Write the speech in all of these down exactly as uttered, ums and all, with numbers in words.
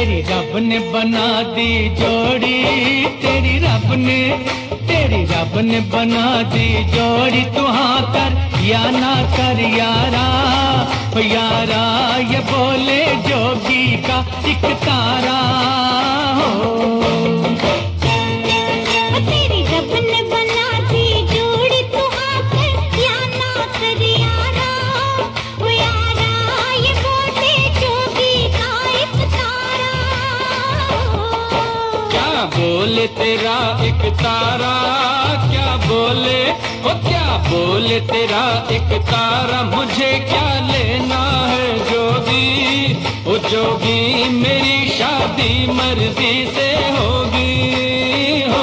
तेरी रब ने बना दी जोड़ी, तेरी रब ने तेरी रब ने बना दी जोड़ी। तू हाँ कर या ना कर यारा, यारा ये बोले जोगी का एक तारा हो। तेरी रब ने बना दी जोड़ी, तू हाँ कर या ना कर यारा, ओ यारा ये बोले जोगी का एक तारा हो। क्या बोले तेरा एक तारा, क्या बोले ओ क्या बोले तेरा एक तारा। मुझे क्या लेना है जोगी, ओ जोगी मेरी शादी मर्जी से होगी हो।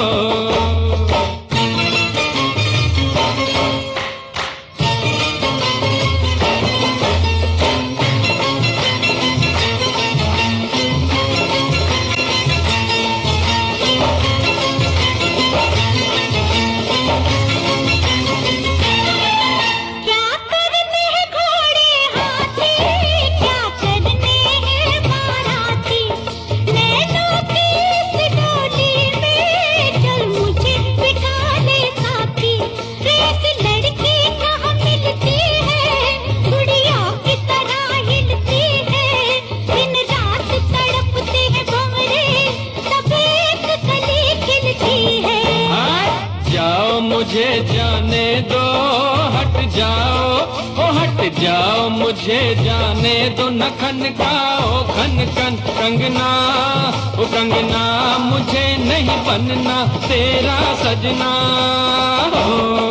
मुझे जाने दो, हट जाओ ओ हट जाओ, मुझे जाने दो। न खन खाओ खन खन कंगना, ओ कंगना मुझे नहीं बनना तेरा सजना हो।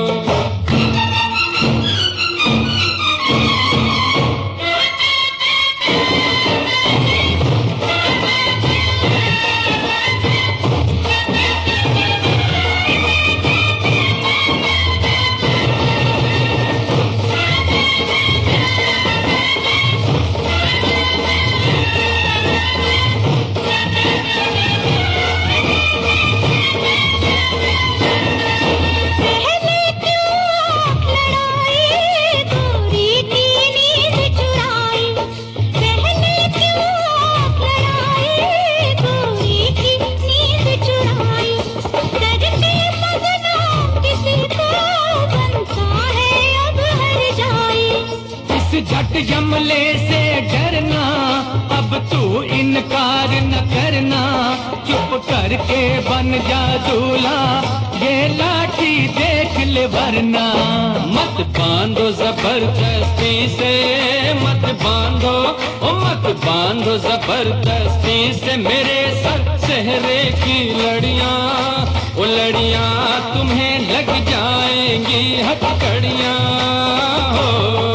झट जमले से डरना, अब तू इनकार न करना। चुप करके बन जा दूल्हा, ये लाठी देख ले वरना। मत बांधो जबरदस्ती से, मत बांधो ओ मत बांधो जबरदस्ती से मेरे सर सेहरे की लड़ियां, ओ लड़ियां तुम्हें लग जाएंगी हथकड़ियां हो।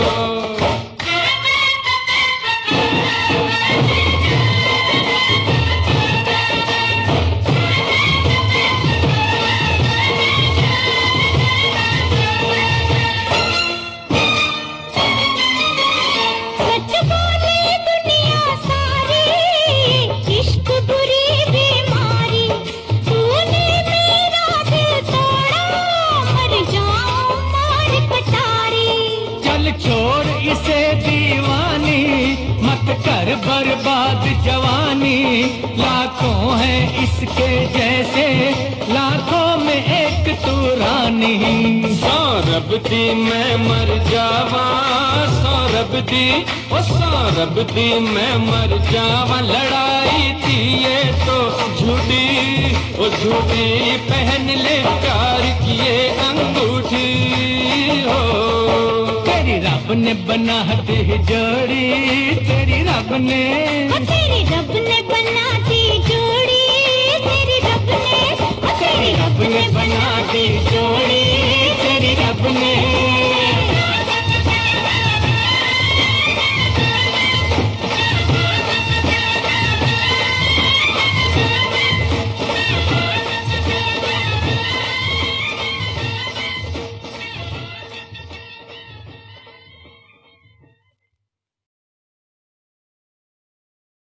छोड़ इसे दीवानी, मत कर बर्बाद जवानी। लाखों हैं इसके जैसे, लाखों में एक तू रानी। सौरभ दी मैं मर जावा, सौरभ दी ओ सौरभ दी मैं मर जावा। लड़ाई थी ये तो झूठी, ओ झूठी पहन ले प्यार किए अंगूठी हो। तेरी रब ने बना दी जोड़ी, तेरी रब ने तेरी रब ने बना दी जोड़ी, तेरी रब ने तेरी रब ने बना दी जोड़ी।